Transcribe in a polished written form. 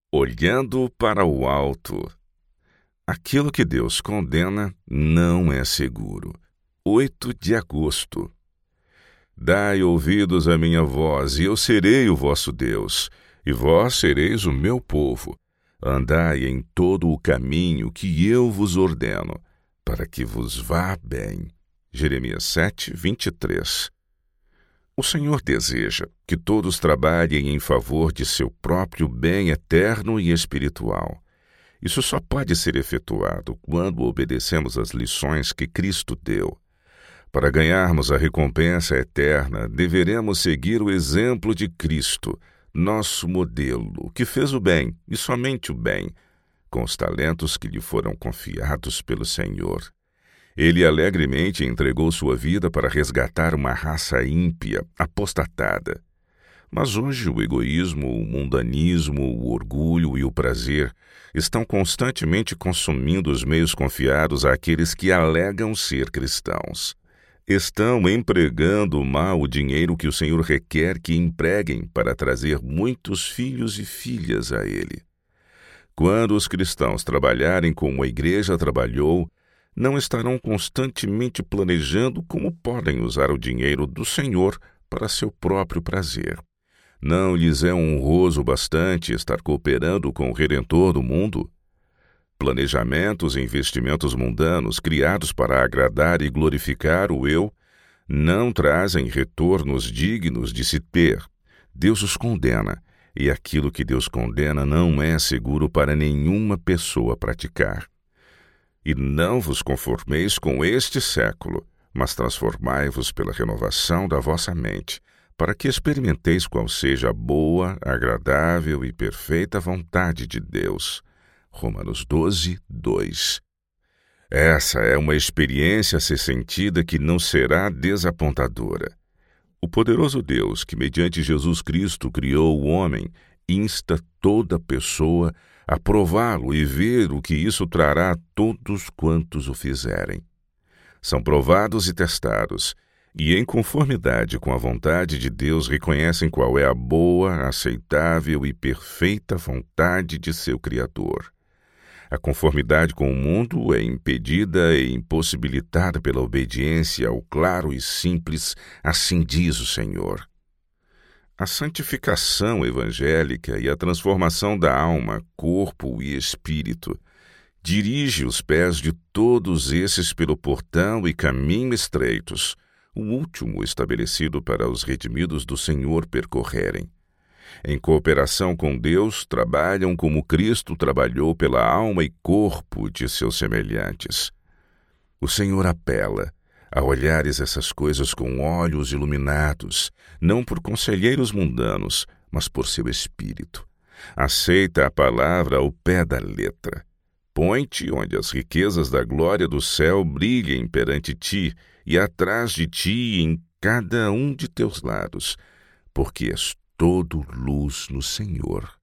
Olhando para o alto. Aquilo que Deus condena não é seguro. 8 de agosto. Dai ouvidos à minha voz, e eu serei o vosso Deus, e vós sereis o meu povo. Andai em todo o caminho que eu vos ordeno, para que vos vá bem. Jeremias 7, 23. O Senhor deseja que todos trabalhem em favor de seu próprio bem eterno e espiritual. Isso só pode ser efetuado quando obedecemos às lições que Cristo deu. Para ganharmos a recompensa eterna, deveremos seguir o exemplo de Cristo, nosso modelo, que fez o bem, e somente o bem, com os talentos que lhe foram confiados pelo Senhor. Ele alegremente entregou sua vida para resgatar uma raça ímpia, apostatada. Mas hoje o egoísmo, o mundanismo, o orgulho e o prazer estão constantemente consumindo os meios confiados àqueles que alegam ser cristãos. Estão empregando mal o dinheiro que o Senhor requer que empreguem para trazer muitos filhos e filhas a Ele. Quando os cristãos trabalharem como a Igreja trabalhou, não estarão constantemente planejando como podem usar o dinheiro do Senhor para seu próprio prazer. Não lhes é honroso bastante estar cooperando com o Redentor do mundo? Planejamentos e investimentos mundanos criados para agradar e glorificar o eu não trazem retornos dignos de se ter. Deus os condena, e aquilo que Deus condena não é seguro para nenhuma pessoa praticar. E não vos conformeis com este século, mas transformai-vos pela renovação da vossa mente, para que experimenteis qual seja a boa, agradável e perfeita vontade de Deus. Romanos 12, 2. Essa é uma experiência a ser sentida que não será desapontadora. O poderoso Deus, que mediante Jesus Cristo criou o homem, insta toda pessoa a prová-lo e ver o que isso trará a todos quantos o fizerem. São provados e testados, e em conformidade com a vontade de Deus reconhecem qual é a boa, aceitável e perfeita vontade de seu Criador. A conformidade com o mundo é impedida e impossibilitada pela obediência ao claro e simples, assim diz o Senhor. A santificação evangélica e a transformação da alma, corpo e espírito dirige os pés de todos esses pelo portão e caminho estreitos, o último estabelecido para os redimidos do Senhor percorrerem. Em cooperação com Deus, trabalham como Cristo trabalhou pela alma e corpo de seus semelhantes. O Senhor apela a olhares essas coisas com olhos iluminados, não por conselheiros mundanos, mas por seu Espírito. Aceita a palavra ao pé da letra. Põe-te onde as riquezas da glória do céu brilhem perante ti, e atrás de ti em cada um de teus lados, porque és todo luz no Senhor.